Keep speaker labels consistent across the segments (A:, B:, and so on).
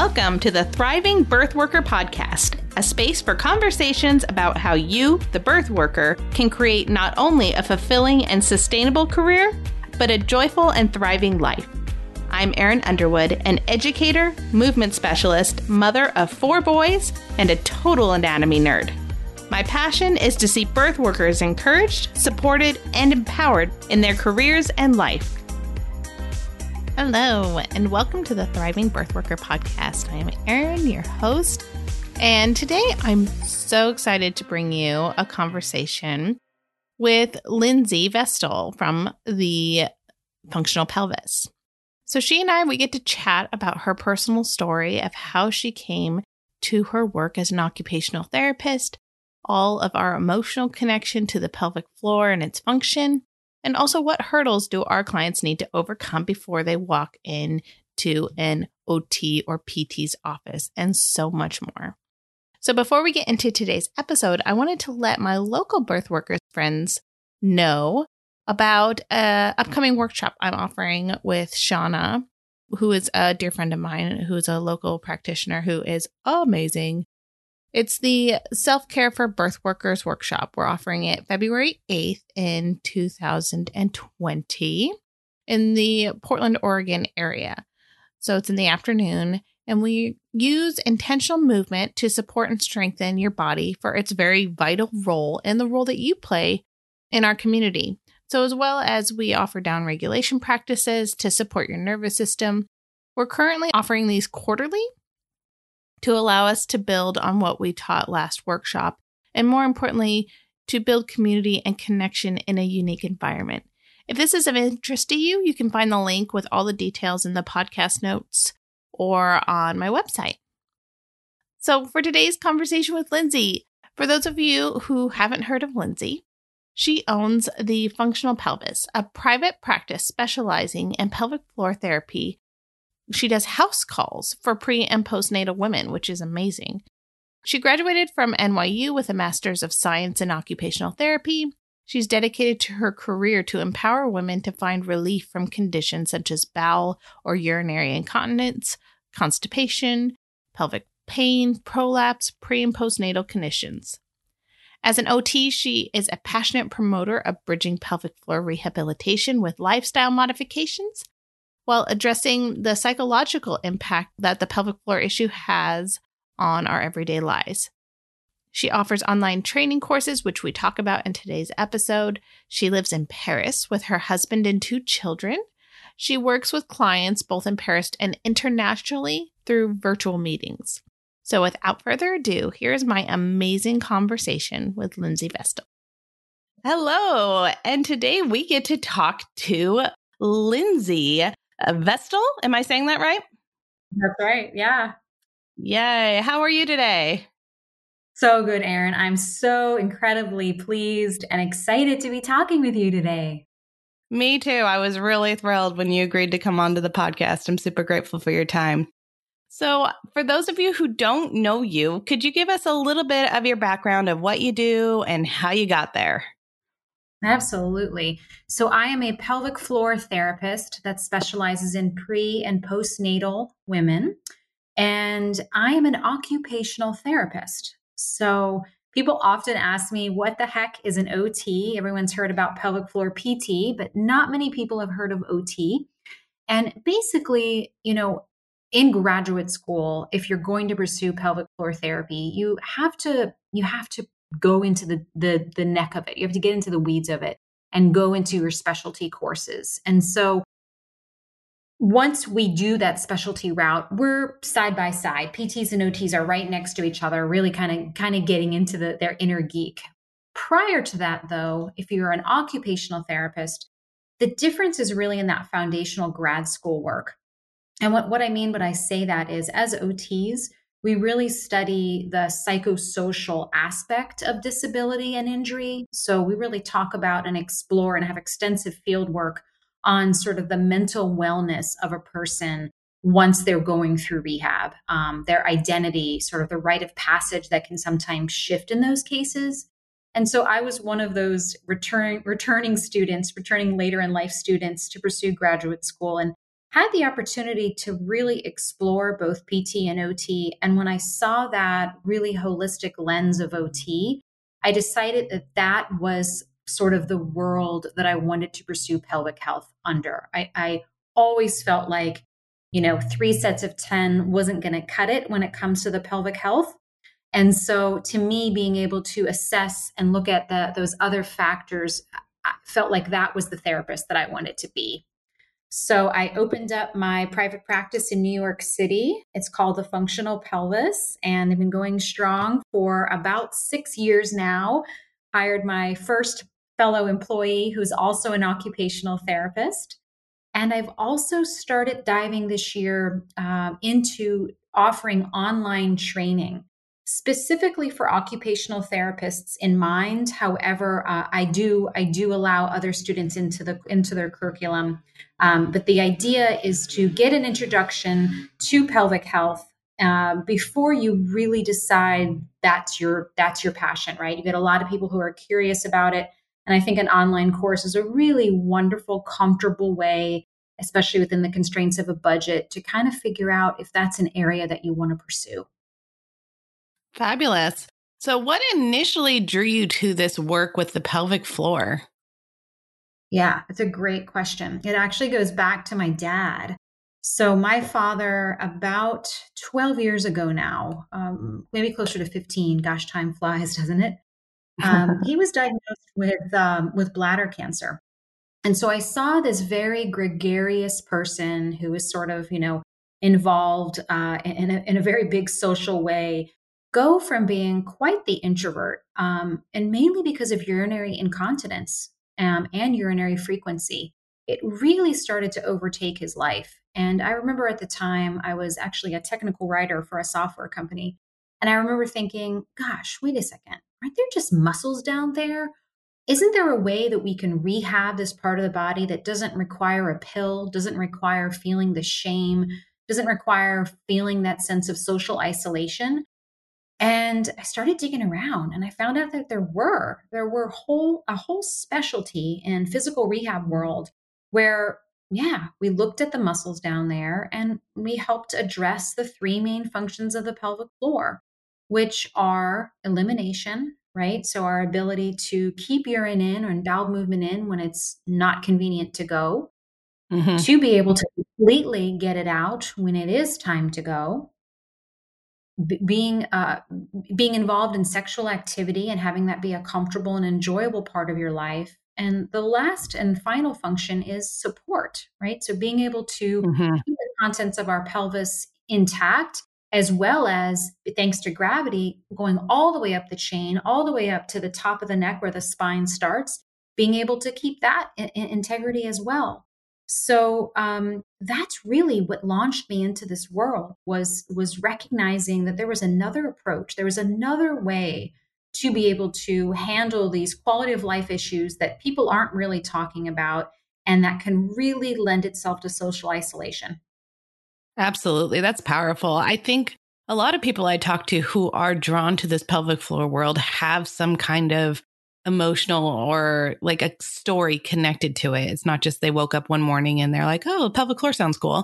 A: Welcome to the Thriving Birth Worker Podcast, a space for conversations about how you, the birth worker, can create not only a fulfilling and sustainable career, but a joyful and thriving life. I'm Erin Underwood, an educator, movement specialist, mother of 4 boys, and a total anatomy nerd. My passion is to see birth workers encouraged, supported, and empowered in their careers and life. Hello, and welcome to the Thriving Birth Worker Podcast. I am Erin, your host, and today I'm so excited to bring you a conversation with Lindsay Vestal from the Functional Pelvis. So she and we get to chat about her personal story of how she came to her work as an occupational therapist, all of our emotional connection to the pelvic floor and its function, and also what hurdles do our clients need to overcome before they walk into an OT or PT's office, and so much more. So before we get into today's episode, I wanted to let my local birth workers friends know about an upcoming workshop I'm offering with Shauna, who is a dear friend of mine, who is a local practitioner who is amazing. It's the Self-Care for Birth Workers workshop. We're offering it February 8th in 2020 in the Portland, Oregon area. So it's in the afternoon, and we use intentional movement to support and strengthen your body for its very vital role and the role that you play in our community. So as well as we offer down regulation practices to support your nervous system, we're currently offering these quarterly to allow us to build on what we taught last workshop, and more importantly, to build community and connection in a unique environment. If this is of interest to you, you can find the link with all the details in the podcast notes or on my website. So for today's conversation with Lindsay, for those of you who haven't heard of Lindsay, she owns the Functional Pelvis, a private practice specializing in pelvic floor therapy. She does house calls for pre- and postnatal women, which is amazing. She graduated from NYU with a Master's of Science in Occupational Therapy. She's dedicated to her career to empower women to find relief from conditions such as bowel or urinary incontinence, constipation, pelvic pain, prolapse, pre- and postnatal conditions. As an OT, she is a passionate promoter of bridging pelvic floor rehabilitation with lifestyle modifications, while addressing the psychological impact that the pelvic floor issue has on our everyday lives. She offers online training courses, which we talk about in today's episode. She lives in Paris with her husband and 2 children. She works with clients both in Paris and internationally through virtual meetings. So without further ado, here's my amazing conversation with Lindsay Vestal. Hello, and today we get to talk to Lindsay Vestal. Am I saying that right?
B: That's right. Yeah.
A: Yay. How are you today?
B: So good, Erin. I'm so incredibly pleased and excited to be talking with you today.
A: Me too. I was really thrilled when you agreed to come onto the podcast. I'm super grateful for your time. So for those of you who don't know you, could you give us a little bit of your background of what you do and how you got there?
B: Absolutely. So I am a pelvic floor therapist that specializes in pre- and postnatal women, and I am an occupational therapist. So people often ask me, what the heck is an OT? Everyone's heard about pelvic floor PT, but not many people have heard of OT. And basically, in graduate school, if you're going to pursue pelvic floor therapy, you have to go into the neck of it. You have to get into the weeds of it and go into your specialty courses. And so once we do that specialty route, we're side by side. PTs and OTs are right next to each other, really kind of getting into their inner geek. Prior to that, though, if you're an occupational therapist, the difference is really in that foundational grad school work. And what I mean when I say that is, as OTs, we really study the psychosocial aspect of disability and injury. So we really talk about and explore and have extensive field work on sort of the mental wellness of a person once they're going through rehab, their identity, sort of the rite of passage that can sometimes shift in those cases. And so I was one of those returning later in life students to pursue graduate school. And had the opportunity to really explore both PT and OT. And when I saw that really holistic lens of OT, I decided that that was sort of the world that I wanted to pursue pelvic health under. I always felt like, 3 sets of 10 wasn't going to cut it when it comes to the pelvic health. And so to me, being able to assess and look at those other factors, I felt like that was the therapist that I wanted to be. So I opened up my private practice in New York City. It's called the Functional Pelvis, and I've been going strong for about 6 years now. Hired my first fellow employee who's also an occupational therapist. And I've also started diving this year into offering online training specifically for occupational therapists in mind. However, I do allow other students into their curriculum. But the idea is to get an introduction to pelvic health before you really decide that's your passion, right? You get a lot of people who are curious about it. And I think an online course is a really wonderful, comfortable way, especially within the constraints of a budget, to kind of figure out if that's an area that you want to pursue.
A: Fabulous. So what initially drew you to this work with the pelvic floor?
B: Yeah, it's a great question. It actually goes back to my dad. So my father, about 12 years ago now, maybe closer to 15, gosh, time flies, doesn't it? He was diagnosed with bladder cancer. And so I saw this very gregarious person who was sort of, involved in a very big social way, go from being quite the introvert, and mainly because of urinary incontinence and urinary frequency. It really started to overtake his life. And I remember at the time, I was actually a technical writer for a software company. And I remember thinking, gosh, wait a second, aren't there just muscles down there? Isn't there a way that we can rehab this part of the body that doesn't require a pill, doesn't require feeling the shame, doesn't require feeling that sense of social isolation? And I started digging around and I found out that there were a whole specialty in physical rehab world where, yeah, we looked at the muscles down there and we helped address the three main functions of the pelvic floor, which are elimination, right? So our ability to keep urine in or bowel movement in when it's not convenient to go,
A: Mm-hmm.
B: to be able to completely get it out when it is time to go, being involved in sexual activity and having that be a comfortable and enjoyable part of your life. And the last and final function is support, right? So being able to
A: Mm-hmm.
B: keep the contents of our pelvis intact, as well as, thanks to gravity, going all the way up the chain, all the way up to the top of the neck where the spine starts, being able to keep that in integrity as well. So that's really what launched me into this world, was recognizing that there was another approach, there was another way to be able to handle these quality of life issues that people aren't really talking about, and that can really lend itself to social isolation.
A: Absolutely. That's powerful. I think a lot of people I talk to who are drawn to this pelvic floor world have some kind of emotional or like a story connected to it. It's not just they woke up one morning and they're like, oh, pelvic floor sounds cool.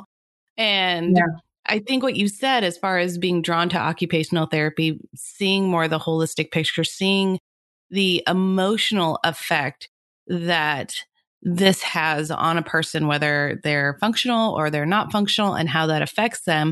A: And
B: Yeah.
A: I think what you said, as far as being drawn to occupational therapy, seeing more of the holistic picture, seeing the emotional effect that this has on a person, whether they're functional or they're not functional, and how that affects them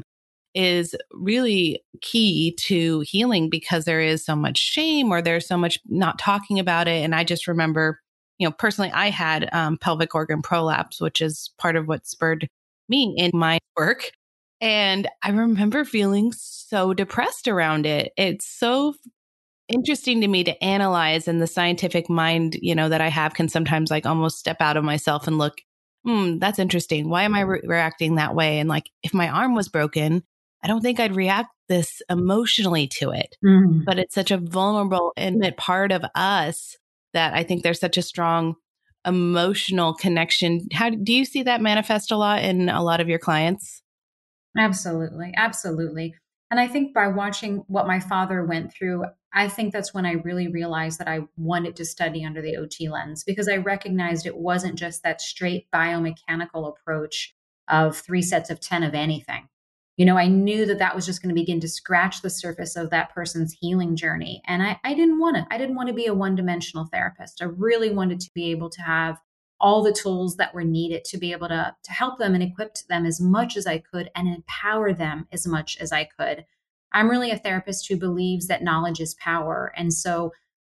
A: is really key to healing, because there is so much shame or there's so much not talking about it. And I just remember, personally, I had pelvic organ prolapse, which is part of what spurred me in my work. And I remember feeling so depressed around it. It's so interesting to me to analyze, and the scientific mind, that I have can sometimes like almost step out of myself and look, that's interesting. Why am I reacting that way? And like, if my arm was broken, I don't think I'd react this emotionally to it.
B: Mm.
A: But it's such a vulnerable, intimate part of us that I think there's such a strong emotional connection. How do you see that manifest a lot in a lot of your clients?
B: Absolutely. Absolutely. And I think by watching what my father went through, I think that's when I really realized that I wanted to study under the OT lens, because I recognized it wasn't just that straight biomechanical approach, of 3 sets of 10 of anything. I knew that that was just going to begin to scratch the surface of that person's healing journey. And I didn't want to. I didn't want to be a one-dimensional therapist. I really wanted to be able to have all the tools that were needed to be able to help them and equip them as much as I could and empower them as much as I could. I'm really a therapist who believes that knowledge is power. And so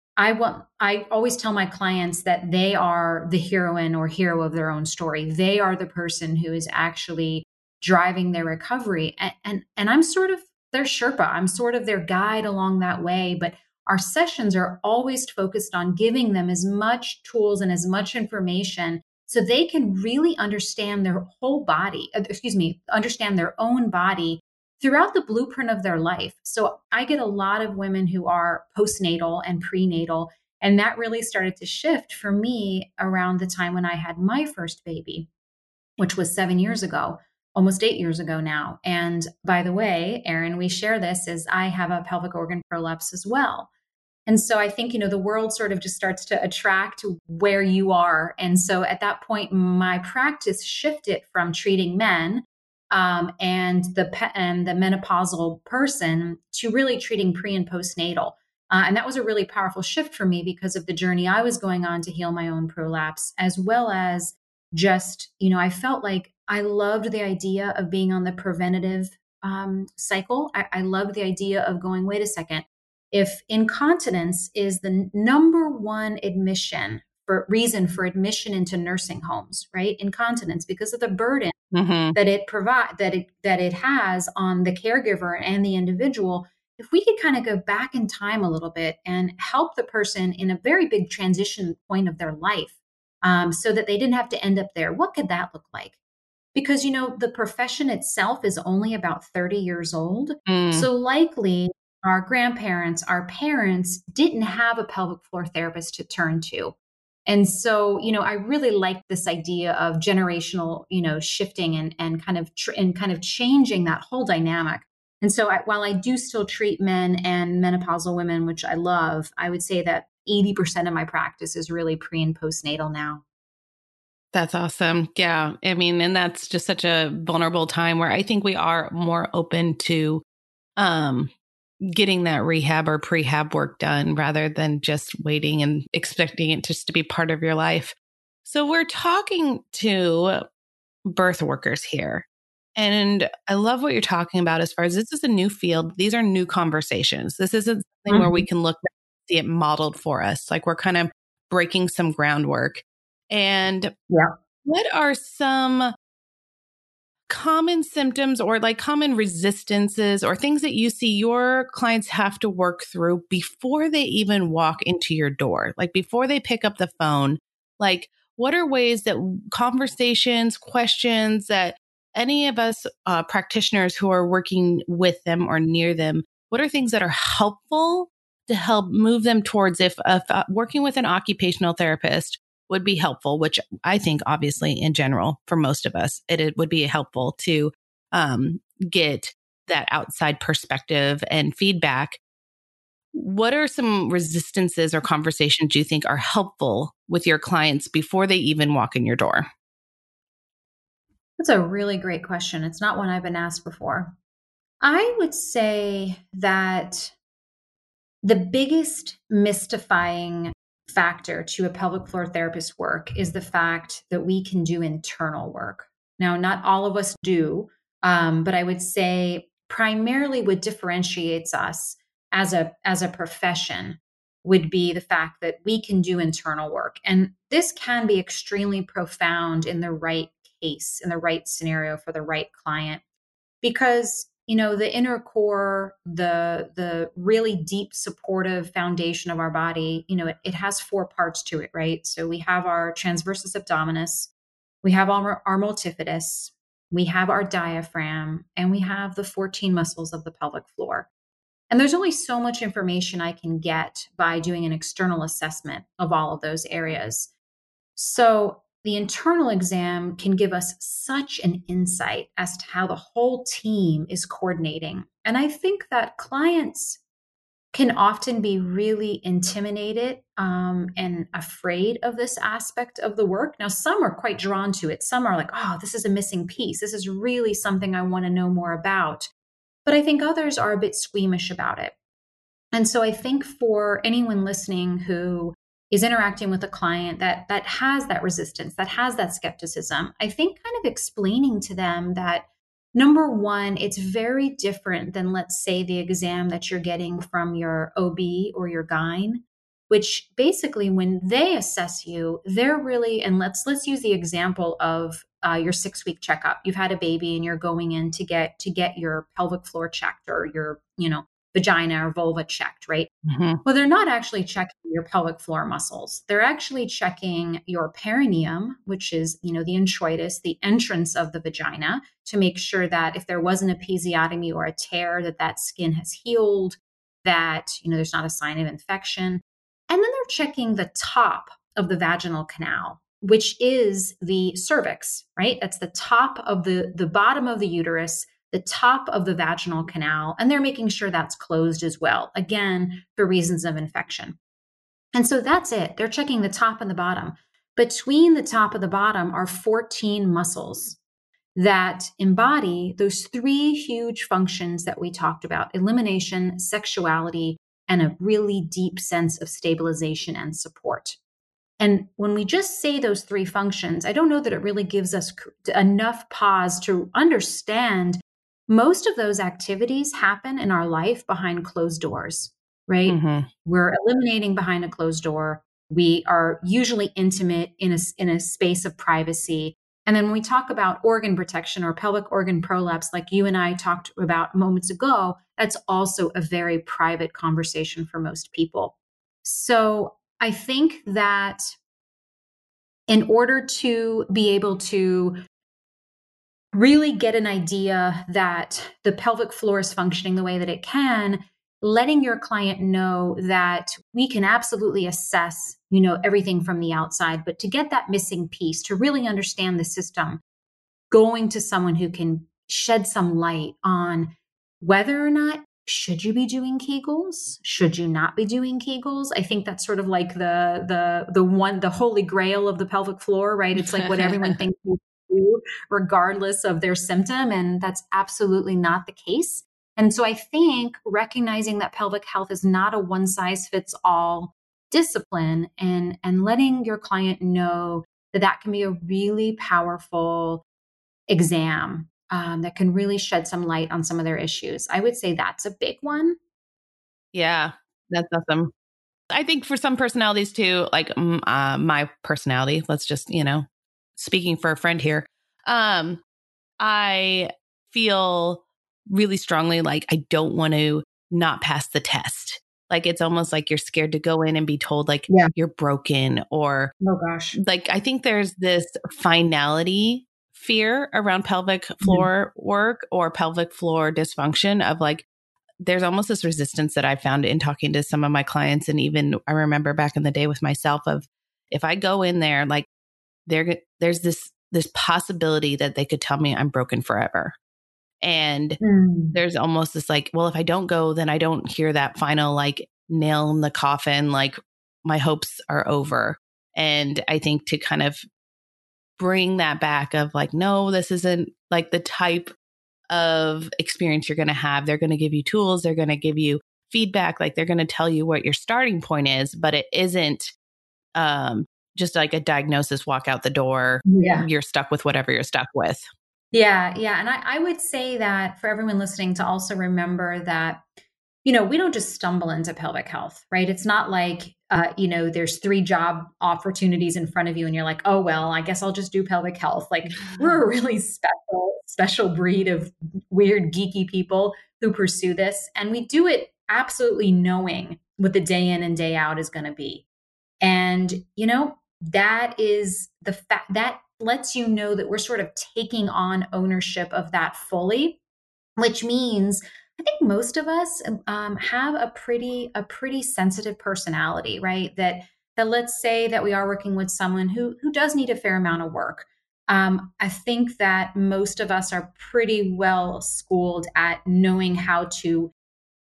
B: I always tell my clients that they are the heroine or hero of their own story. They are the person who is actually driving their recovery. And I'm sort of their Sherpa. I'm sort of their guide along that way. But our sessions are always focused on giving them as much tools and as much information so they can really understand their whole body, understand their own body throughout the blueprint of their life. So I get a lot of women who are postnatal and prenatal, and that really started to shift for me around the time when I had my first baby, which was 7 years ago, almost 8 years ago now. And by the way, Erin, we share this as I have a pelvic organ prolapse as well. And so I think, the world sort of just starts to attract where you are. And so at that point, my practice shifted from treating men and the menopausal person to really treating pre and postnatal. And that was a really powerful shift for me because of the journey I was going on to heal my own prolapse, as well as just, I felt like I loved the idea of being on the preventative cycle. I loved the idea of going, wait a second, if incontinence is the number one reason for admission into nursing homes, right? Incontinence, because of the burden that it has on the caregiver and the individual. If we could kind of go back in time a little bit and help the person in a very big transition point of their life, so that they didn't have to end up there, what could that look like? Because, the profession itself is only about 30 years old. So likely our grandparents, our parents didn't have a pelvic floor therapist to turn to. And so, I really like this idea of generational, shifting and kind of changing that whole dynamic. And so while I do still treat men and menopausal women, which I love, I would say that 80% of my practice is really pre and postnatal now.
C: That's awesome. Yeah. I mean, and that's just such a vulnerable time where I think we are more open to getting that rehab or prehab work done rather than just waiting and expecting it just to be part of your life. So we're talking to birth workers here. And I love what you're talking about as far as this is a new field. These are new conversations. This isn't something where we can look and see it modeled for us. Like we're kind of breaking some groundwork. And what are some common symptoms or like common resistances or things that you see your clients have to work through before they even walk into your door? Like before they pick up the phone, like what are ways that conversations, questions that any of us practitioners who are working with them or near them, what are things that are helpful to help move them towards if working with an occupational therapist would be helpful, which I think obviously in general for most of us, it would be helpful to get that outside perspective and feedback. What are some resistances or conversations you think are helpful with your clients before they even walk in your door?
B: That's a really great question. It's not one I've been asked before. I would say that the biggest mystifying factor to a pelvic floor therapist work is the fact that we can do internal work. Now, not all of us do, but I would say primarily what differentiates us as a profession would be the fact that we can do internal work. And this can be extremely profound in the right case, in the right scenario for the right client, because the inner core, the really deep supportive foundation of our body, it has 4 parts to it, right? So we have our transversus abdominis, we have our multifidus, we have our diaphragm, and we have the 14 muscles of the pelvic floor. And there's only so much information I can get by doing an external assessment of all of those areas. So the internal exam can give us such an insight as to how the whole team is coordinating. And I think that clients can often be really intimidated and afraid of this aspect of the work. Now, some are quite drawn to it. Some are like, oh, this is a missing piece. This is really something I want to know more about. But I think others are a bit squeamish about it. And so I think for anyone listening who is interacting with a client that has that resistance, that has that skepticism, I think kind of explaining to them that number one, it's very different than, let's say, the exam that you're getting from your OB or your GYN, which basically when they assess you, they're really, and let's use the example of your 6-week checkup. You've had a baby and you're going in to get your pelvic floor checked or your, vagina or vulva checked, right?
C: Mm-hmm.
B: Well, they're not actually checking your pelvic floor muscles. They're actually checking your perineum, which is, the introitus, the entrance of the vagina, to make sure that if there was an episiotomy or a tear, that skin has healed, that, there's not a sign of infection. And then they're checking the top of the vaginal canal, which is the cervix, right? That's the top of the bottom of the uterus, the top of the vaginal canal, and they're making sure that's closed as well, again, for reasons of infection. And so that's it. They're checking the top and the bottom. Between the top and the bottom are 14 muscles that embody those 3 huge functions that we talked about: elimination, sexuality, and a really deep sense of stabilization and support. And when we just say those 3 functions, I don't know that it really gives us enough pause to understand most of those activities happen in our life behind closed doors, right?
C: Mm-hmm.
B: We're eliminating behind a closed door. We are usually intimate in a space of privacy. And then when we talk about organ protection or pelvic organ prolapse, like you and I talked about moments ago, that's also a very private conversation for most people. So I think that in order to be able to really get an idea that the pelvic floor is functioning the way that it can, letting your client know that we can absolutely assess, everything from the outside, but to get that missing piece, to really understand the system, going to someone who can shed some light on whether or not should you be doing Kegels? Should you not be doing Kegels? I think that's sort of like the holy grail of the pelvic floor, right? It's like what everyone thinks you do, regardless of their symptom. And that's absolutely not the case. And so I think recognizing that pelvic health is not a one size fits all discipline, and letting your client know that can be a really powerful exam that can really shed some light on some of their issues. I would say that's a big one.
C: Yeah, that's awesome. I think for some personalities too, like my personality, let's just, speaking for a friend here, I feel really strongly like I don't want to not pass the test. Like it's almost like you're scared to go in and be told like you're broken, or
B: oh gosh,
C: like I think there's this finality fear around pelvic floor work or pelvic floor dysfunction of like, there's almost this resistance that I found in talking to some of my clients. And even I remember back in the day with myself of if I go in there, like there's this possibility that they could tell me I'm broken forever. And there's almost this like, well, if I don't go, then I don't hear that final like nail in the coffin, like my hopes are over. And I think to kind of bring that back of like, no, this isn't like the type of experience you're going to have. They're going to give you tools. They're going to give you feedback. Like they're going to tell you what your starting point is, but it isn't just like a diagnosis, walk out the door.
B: Yeah.
C: You're stuck with whatever you're stuck with.
B: Yeah. Yeah. And I would say that for everyone listening to also remember that, we don't just stumble into pelvic health, right? It's not like, there's 3 job opportunities in front of you and you're like, oh, well, I guess I'll just do pelvic health. Like we're a really special breed of weird, geeky people who pursue this. And we do it absolutely knowing what the day in and day out is going to be. And, that is the fact that lets you know that we're sort of taking on ownership of that fully, which means I think most of us have a pretty sensitive personality, right? That let's say that we are working with someone who does need a fair amount of work. I think that most of us are pretty well schooled at knowing how to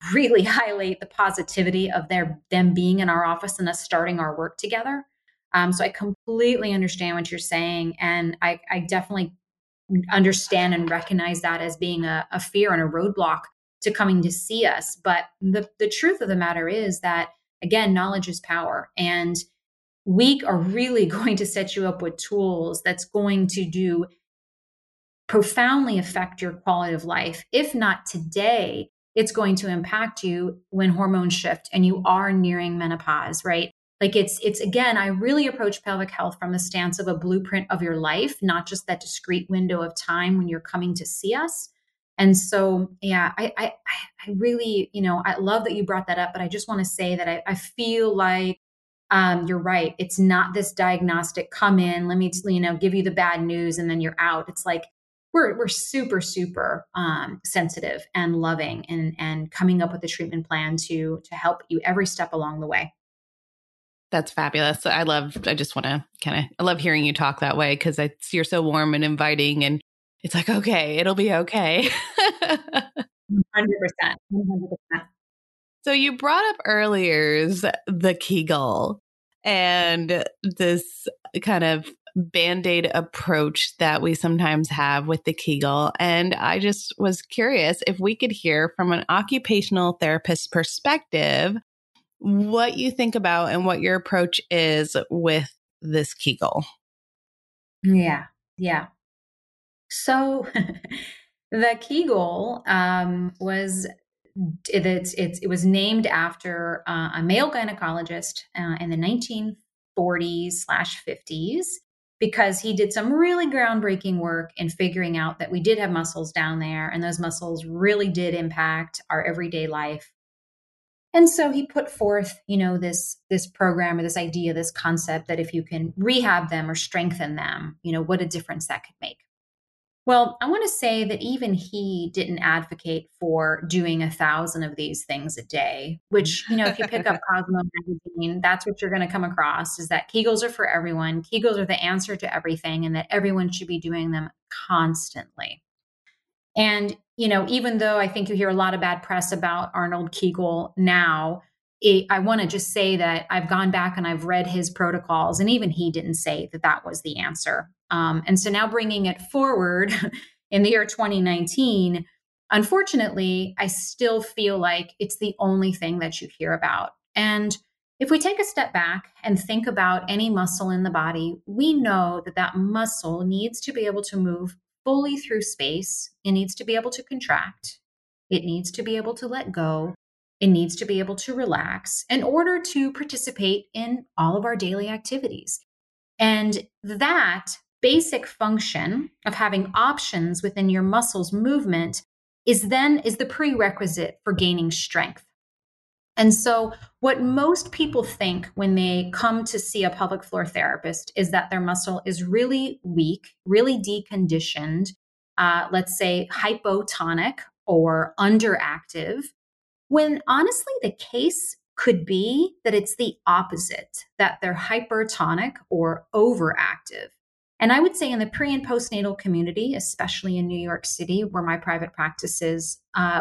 B: really highlight the positivity of them being in our office and us starting our work together. So I completely understand what you're saying. And I definitely understand and recognize that as being a fear and a roadblock to coming to see us. But the truth of the matter is that, again, knowledge is power. And we are really going to set you up with tools that's going to profoundly affect your quality of life. If not today, it's going to impact you when hormones shift and you are nearing menopause, right? Like it's again, I really approach pelvic health from the stance of a blueprint of your life, not just that discrete window of time when you're coming to see us. And so, yeah, I really, I love that you brought that up, but I just want to say that I feel like you're right. It's not this diagnostic come in, let me, give you the bad news and then you're out. It's like we're super, super sensitive and loving and coming up with a treatment plan to help you every step along the way.
C: That's fabulous. I just want to I love hearing you talk that way because you're so warm and inviting and it's like, okay, it'll be okay.
B: 100%. 100%.
C: So you brought up earlier the Kegel and this kind of Band-Aid approach that we sometimes have with the Kegel. And I just was curious if we could hear from an occupational therapist perspective what you think about and what your approach is with this Kegel.
B: Yeah. Yeah. So the Kegel was it was named after a male gynecologist in the 1940s/50s because he did some really groundbreaking work in figuring out that we did have muscles down there and those muscles really did impact our everyday life. And so he put forth, this program or this idea, this concept that if you can rehab them or strengthen them, what a difference that could make. Well, I want to say that even he didn't advocate for doing 1,000 of these things a day, which, if you pick up Cosmo magazine, that's what you're going to come across is that Kegels are for everyone. Kegels are the answer to everything and that everyone should be doing them constantly. And, even though I think you hear a lot of bad press about Arnold Kegel now, I want to just say that I've gone back and I've read his protocols, and even he didn't say that that was the answer. And so now bringing it forward in the year 2019, unfortunately, I still feel like it's the only thing that you hear about. And if we take a step back and think about any muscle in the body, we know that that muscle needs to be able to move fully through space. It needs to be able to contract. It needs to be able to let go. It needs to be able to relax in order to participate in all of our daily activities. And that basic function of having options within your muscles movement is the prerequisite for gaining strength. And so what most people think when they come to see a pelvic floor therapist is that their muscle is really weak, really deconditioned, let's say hypotonic or underactive, when honestly the case could be that it's the opposite, that they're hypertonic or overactive. And I would say in the pre and postnatal community, especially in New York City, where my private practice is,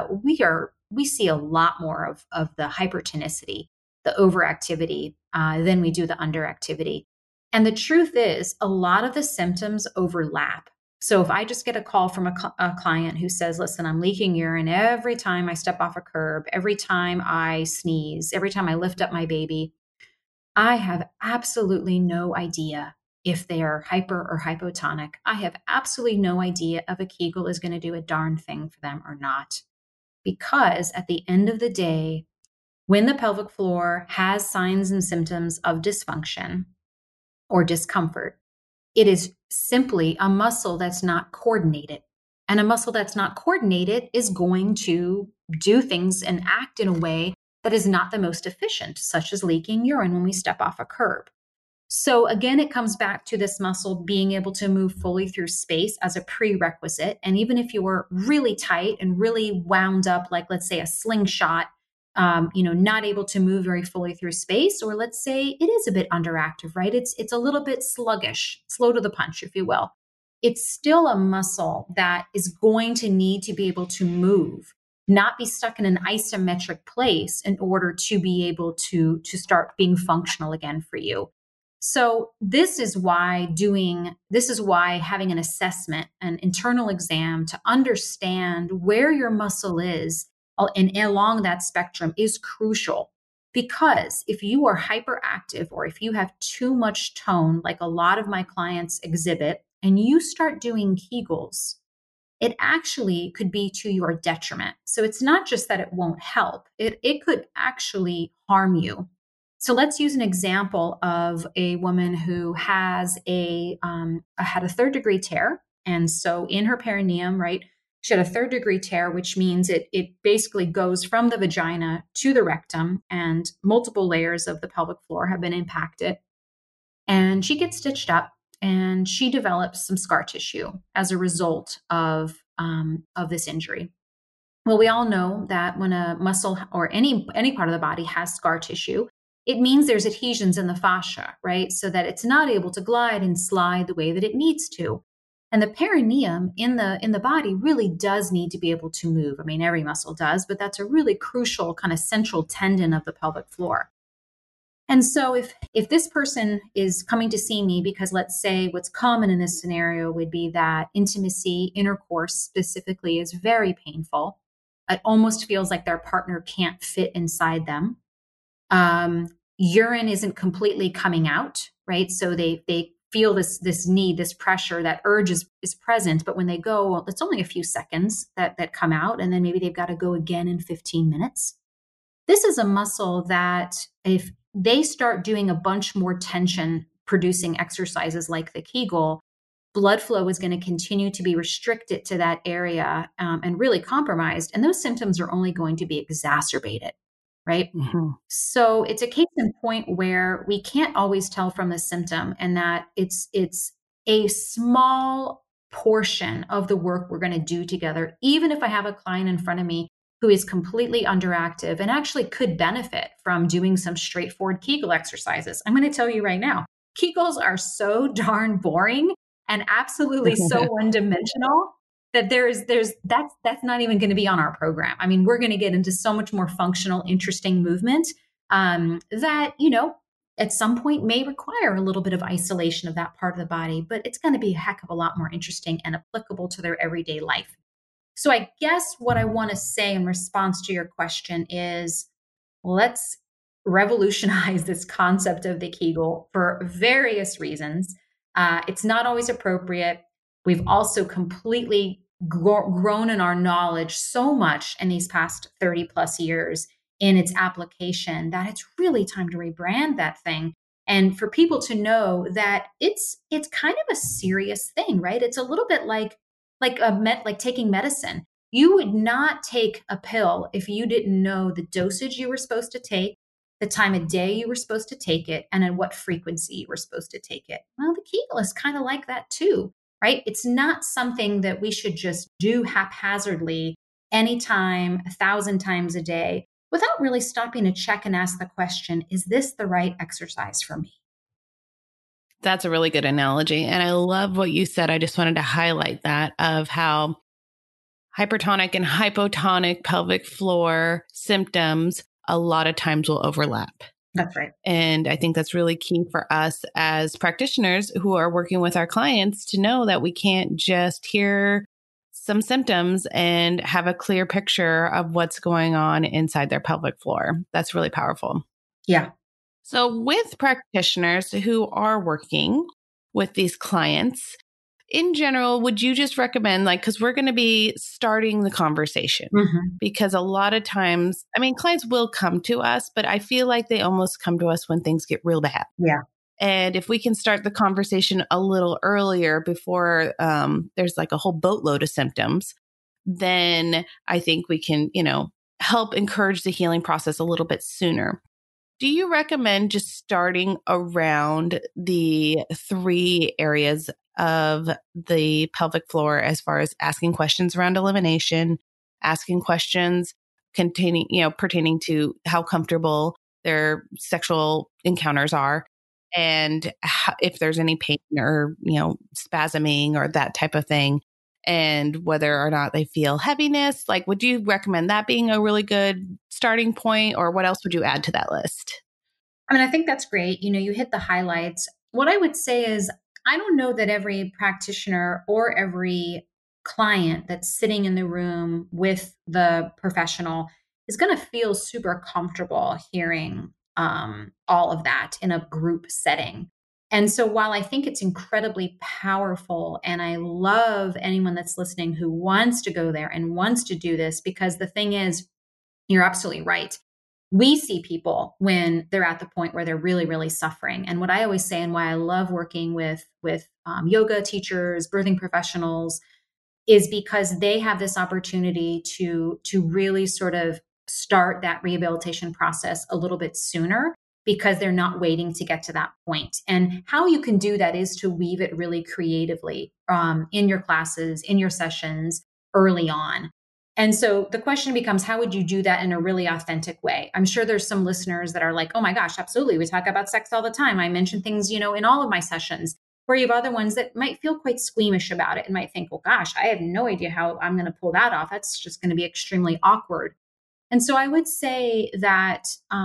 B: we see a lot more of the hypertonicity, the overactivity, than we do the underactivity. And the truth is, a lot of the symptoms overlap. So if I just get a call from a client who says, listen, I'm leaking urine every time I step off a curb, every time I sneeze, every time I lift up my baby, I have absolutely no idea if they are hyper or hypotonic. I have absolutely no idea if a Kegel is going to do a darn thing for them or not. Because at the end of the day, when the pelvic floor has signs and symptoms of dysfunction or discomfort, it is simply a muscle that's not coordinated. And a muscle that's not coordinated is going to do things and act in a way that is not the most efficient, such as leaking urine when we step off a curb. So again, it comes back to this muscle being able to move fully through space as a prerequisite. And even if you were really tight and really wound up, like let's say a slingshot, not able to move very fully through space, or let's say it is a bit underactive, right? It's a little bit sluggish, slow to the punch, if you will. It's still a muscle that is going to need to be able to move not be stuck in an isometric place in order to be able to start being functional again for you. So this is why having an assessment, an internal exam to understand where your muscle is and along that spectrum is crucial. Because if you are hyperactive or if you have too much tone, like a lot of my clients exhibit, and you start doing Kegels, it actually could be to your detriment. So it's not just that it won't help, it could actually harm you. So let's use an example of a woman who has had a third degree tear. And so in her perineum, right, she had a third degree tear, which means it basically goes from the vagina to the rectum, and multiple layers of the pelvic floor have been impacted. And she gets stitched up, and she develops some scar tissue as a result of this injury. Well, we all know that when a muscle or any part of the body has scar tissue, it means there's adhesions in the fascia, right? So that it's not able to glide and slide the way that it needs to. And the perineum in the body really does need to be able to move. I mean, every muscle does, but that's a really crucial kind of central tendon of the pelvic floor. And so if this person is coming to see me because, let's say, what's common in this scenario would be that intimacy, intercourse specifically, is very painful. It almost feels like their partner can't fit inside them. Urine isn't completely coming out, right? So they feel this need, this pressure, that urge is present. But when they go, well, it's only a few seconds that come out, and then maybe they've got to go again in 15 minutes. This is a muscle that if they start doing a bunch more tension producing exercises like the Kegel, blood flow is going to continue to be restricted to that area and really compromised. And those symptoms are only going to be exacerbated, right? Mm-hmm. So it's a case in point where we can't always tell from the symptom, and that it's a small portion of the work we're going to do together. Even if I have a client in front of me who is completely underactive and actually could benefit from doing some straightforward Kegel exercises, I'm going to tell you right now, Kegels are so darn boring and absolutely so one-dimensional that that's not even going to be on our program. I mean, we're going to get into so much more functional, interesting movement that, at some point may require a little bit of isolation of that part of the body, but it's going to be a heck of a lot more interesting and applicable to their everyday life. So I guess what I want to say in response to your question is, let's revolutionize this concept of the Kegel for various reasons. It's not always appropriate. We've also completely grown in our knowledge so much in these past 30 plus years in its application that it's really time to rebrand that thing. And for people to know that it's kind of a serious thing, right? It's a little bit like taking medicine. You would not take a pill if you didn't know the dosage you were supposed to take, the time of day you were supposed to take it, and at what frequency you were supposed to take it. Well, the Kegel is kind of like that too, right? It's not something that we should just do haphazardly anytime, 1,000 times a day, without really stopping to check and ask the question, is this the right exercise for me?
C: That's a really good analogy. And I love what you said. I just wanted to highlight that, of how hypertonic and hypotonic pelvic floor symptoms a lot of times will overlap.
B: That's right.
C: And I think that's really key for us as practitioners who are working with our clients to know that we can't just hear some symptoms and have a clear picture of what's going on inside their pelvic floor. That's really powerful.
B: Yeah.
C: So with practitioners who are working with these clients, in general, would you just recommend, because we're going to be starting the conversation, because a lot of times, clients will come to us, but I feel like they almost come to us when things get real bad.
B: Yeah.
C: And if we can start the conversation a little earlier before there's a whole boatload of symptoms, then I think we can, help encourage the healing process a little bit sooner. Do you recommend just starting around the 3 areas of the pelvic floor as far as asking questions around elimination, asking questions pertaining to how comfortable their sexual encounters are, and if there's any pain or, spasming or that type of thing, and whether or not they feel heaviness. Like, would you recommend that being a really good starting point, or what else would you add to that list?
B: I mean, I think that's great. You hit the highlights. What I would say is, I don't know that every practitioner or every client that's sitting in the room with the professional is going to feel super comfortable hearing all of that in a group setting. And so while I think it's incredibly powerful, and I love anyone that's listening who wants to go there and wants to do this, because the thing is, you're absolutely right. We see people when they're at the point where they're really, really suffering. And what I always say, and why I love working with yoga teachers, birthing professionals, is because they have this opportunity to really sort of start that rehabilitation process a little bit sooner, because they're not waiting to get to that point. And how you can do that is to weave it really creatively in your classes, in your sessions early on. And so the question becomes, how would you do that in a really authentic way? I'm sure there's some listeners that are like, oh my gosh, absolutely. We talk about sex all the time. I mention things, in all of my sessions. Where you have other ones that might feel quite squeamish about it and might think, well, gosh, I have no idea how I'm going to pull that off. That's just going to be extremely awkward. And so I would say that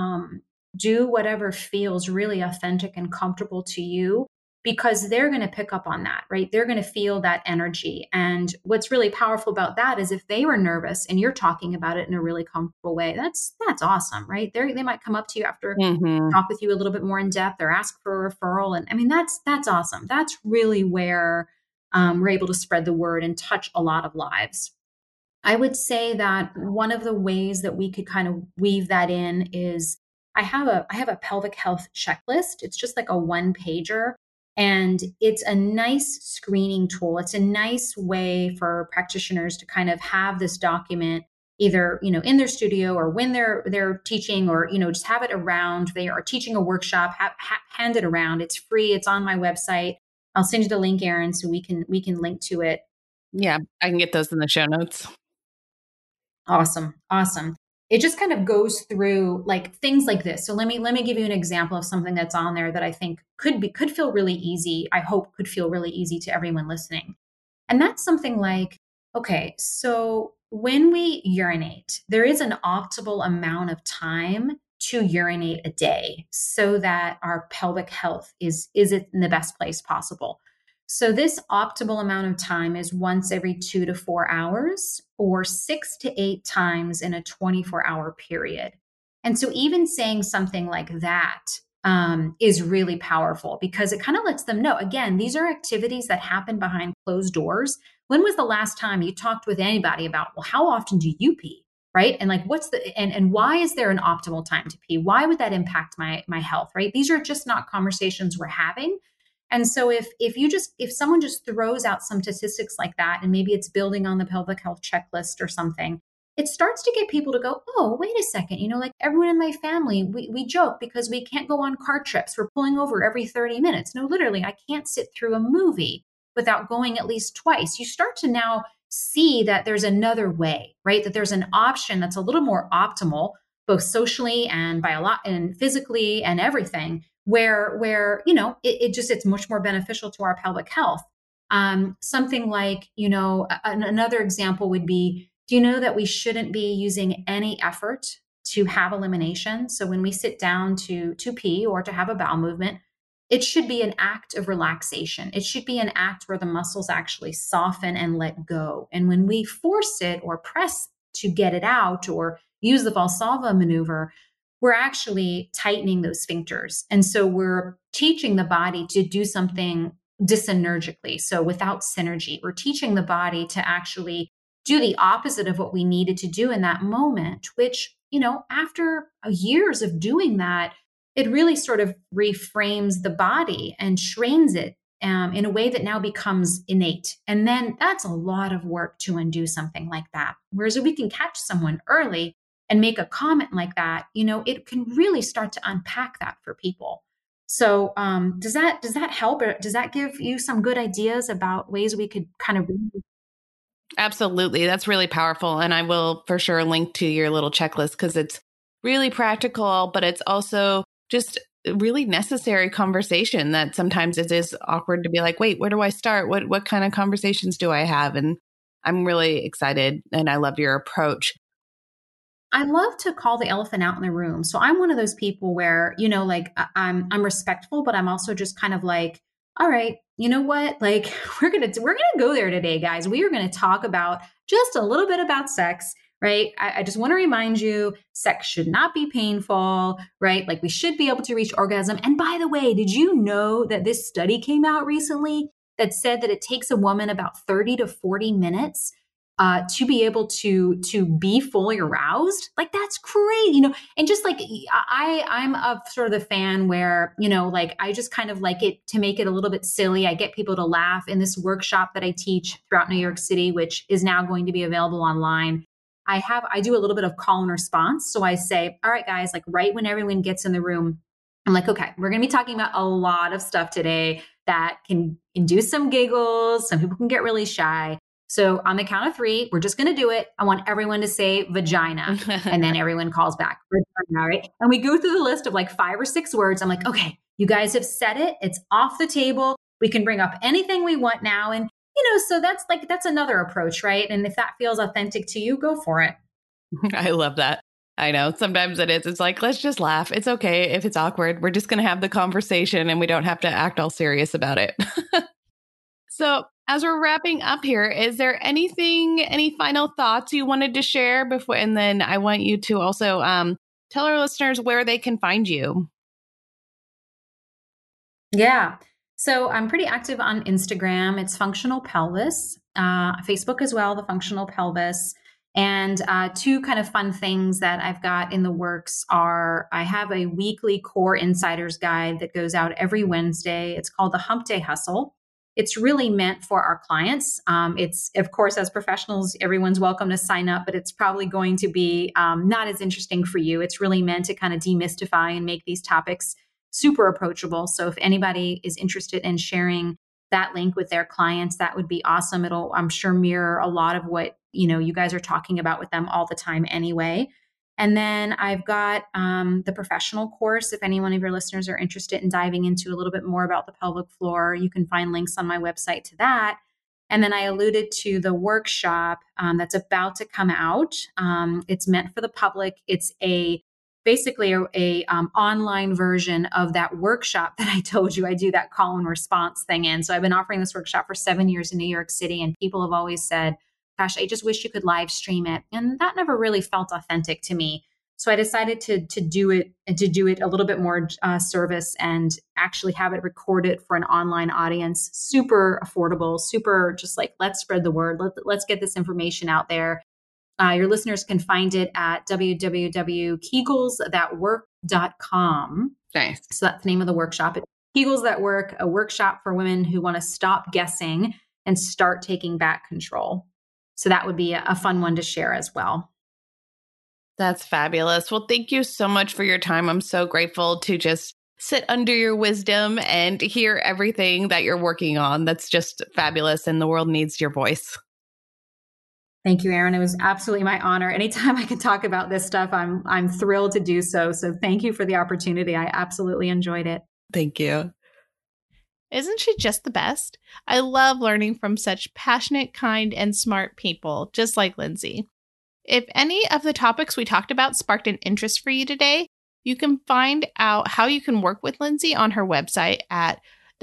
B: do whatever feels really authentic and comfortable to you, because they're going to pick up on that, right? They're going to feel that energy. And what's really powerful about that is, if they were nervous and you're talking about it in a really comfortable way, that's awesome, right? They might come up to you after, talk with you a little bit more in depth, or ask for a referral. And I mean, that's awesome. That's really where we're able to spread the word and touch a lot of lives. I would say that one of the ways that we could kind of weave that in is, I have a pelvic health checklist. It's just like a one pager. And it's a nice screening tool. It's a nice way for practitioners to kind of have this document either, in their studio, or when they're teaching, or, just have it around. They are teaching a workshop, hand it around. It's free. It's on my website. I'll send you the link, Erin, so we can link to it.
C: Yeah, I can get those in the show notes.
B: Awesome. It just kind of goes through like things like this. So let me give you an example of something that's on there that I think could feel really easy. I hope could feel really easy to everyone listening. And that's something like, okay, so when we urinate, there is an optimal amount of time to urinate a day, so that our pelvic health is in the best place possible. So this optimal amount of time is once every 2 to 4 hours, or 6 to 8 times in a 24-hour period. And so even saying something like that is really powerful, because it kind of lets them know, again, these are activities that happen behind closed doors. When was the last time you talked with anybody about, well, how often do you pee? Right? And like, and why is there an optimal time to pee? Why would that impact my health? Right? These are just not conversations we're having. And so if someone just throws out some statistics like that, and maybe it's building on the pelvic health checklist or something, it starts to get people to go, oh, wait a second, like everyone in my family, we joke because we can't go on car trips. We're pulling over every 30 minutes. No, literally, I can't sit through a movie without going at least twice. You start to now see that there's another way, right? That there's an option that's a little more optimal, both socially and and physically and everything, where it's much more beneficial to our pelvic health. Something like, another example would be, do you know that we shouldn't be using any effort to have elimination? So when we sit down to pee or to have a bowel movement, it should be an act of relaxation. It should be an act where the muscles actually soften and let go. And when we force it or press to get it out, or use the Valsalva maneuver, we're actually tightening those sphincters. And so we're teaching the body to do something dysenergically. So without synergy, we're teaching the body to actually do the opposite of what we needed to do in that moment, which, after years of doing that, it really sort of reframes the body and trains it in a way that now becomes innate. And then that's a lot of work to undo something like that. Whereas if we can catch someone early and make a comment like that, it can really start to unpack that for people. So does that help, or does that give you some good ideas about ways we could kind of?
C: Absolutely. That's really powerful. And I will for sure link to your little checklist, because it's really practical, but it's also just a really necessary conversation that sometimes it is awkward to be like, wait, where do I start? What kind of conversations do I have? And I'm really excited and I love your approach.
B: I love to call the elephant out in the room. So I'm one of those people where, like I'm respectful, but I'm also just kind of like, all right, you know what? Like we're going to go there today, guys. We are going to talk about just a little bit about sex, right? I just want to remind you, sex should not be painful, right? Like we should be able to reach orgasm. And by the way, did you know that this study came out recently that said that it takes a woman about 30 to 40 minutes to be able to be fully aroused? Like that's great, and just like I'm a sort of the fan where, like I just kind of like it to make it a little bit silly. I get people to laugh in this workshop that I teach throughout New York City, which is now going to be available online. I do a little bit of call and response. So I say, all right, guys, like right when everyone gets in the room, I'm like, okay, we're going to be talking about a lot of stuff today that can induce some giggles. Some people can get really shy. So on the count of 3, we're just going to do it. I want everyone to say vagina. And then everyone calls back vagina, right? And we go through the list of like 5 or 6 words. I'm like, okay, you guys have said it. It's off the table. We can bring up anything we want now. And, so that's another approach, right? And if that feels authentic to you, go for it.
C: I love that. I know sometimes it is. It's like, let's just laugh. It's okay if it's awkward. We're just going to have the conversation and we don't have to act all serious about it. So as we're wrapping up here, is there any final thoughts you wanted to share before? And then I want you to also tell our listeners where they can find you.
B: Yeah. So I'm pretty active on Instagram. It's Functional Pelvis. Facebook as well, the Functional Pelvis. And 2 kind of fun things that I've got in the works are I have a weekly Core Insiders Guide that goes out every Wednesday. It's called the Hump Day Hustle. It's really meant for our clients. It's, of course, as professionals, everyone's welcome to sign up, but it's probably going to be not as interesting for you. It's really meant to kind of demystify and make these topics super approachable. So if anybody is interested in sharing that link with their clients, that would be awesome. It'll, I'm sure, mirror a lot of what, you guys are talking about with them all the time anyway. And then I've got the professional course. If any one of your listeners are interested in diving into a little bit more about the pelvic floor, you can find links on my website to that. And then I alluded to the workshop that's about to come out. It's meant for the public. It's basically a online version of that workshop that I told you I do that call and response thing in. So I've been offering this workshop for 7 years in New York City, and people have always said, gosh, I just wish you could live stream it. And that never really felt authentic to me. So I decided to do it a little bit more service and actually have it recorded for an online audience. Super affordable, super just like, let's spread the word. Let's get this information out there. Your listeners can find it at www.kegelsthatwork.com.
C: Nice.
B: So that's the name of the workshop. It's Kegels That Work, a workshop for women who want to stop guessing and start taking back control. So that would be a fun one to share as well.
C: That's fabulous. Well, thank you so much for your time. I'm so grateful to just sit under your wisdom and hear everything that you're working on. That's just fabulous. And the world needs your voice.
B: Thank you, Erin. It was absolutely my honor. Anytime I can talk about this stuff, I'm thrilled to do so. So thank you for the opportunity. I absolutely enjoyed it.
C: Thank you.
A: Isn't she just the best? I love learning from such passionate, kind, and smart people, just like Lindsay. If any of the topics we talked about sparked an interest for you today, you can find out how you can work with Lindsay on her website at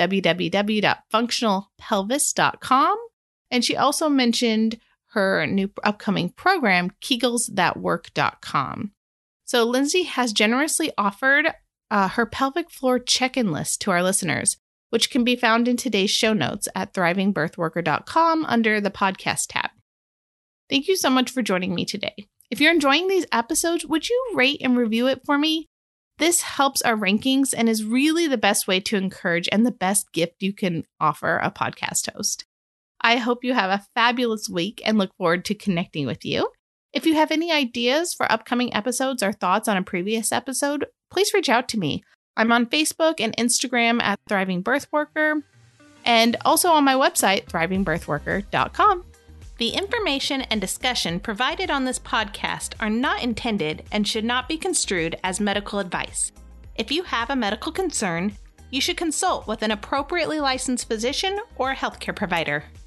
A: www.functionalpelvis.com. And she also mentioned her new upcoming program, KegelsThatWork.com. So Lindsay has generously offered her pelvic floor check-in list to our listeners, which can be found in today's show notes at thrivingbirthworker.com under the podcast tab. Thank you so much for joining me today. If you're enjoying these episodes, would you rate and review it for me? This helps our rankings and is really the best way to encourage and the best gift you can offer a podcast host. I hope you have a fabulous week and look forward to connecting with you. If you have any ideas for upcoming episodes or thoughts on a previous episode, please reach out to me. I'm on Facebook and Instagram at Thriving Birthworker, and also on my website, thrivingbirthworker.com. The information and discussion provided on this podcast are not intended and should not be construed as medical advice. If you have a medical concern, you should consult with an appropriately licensed physician or a healthcare provider.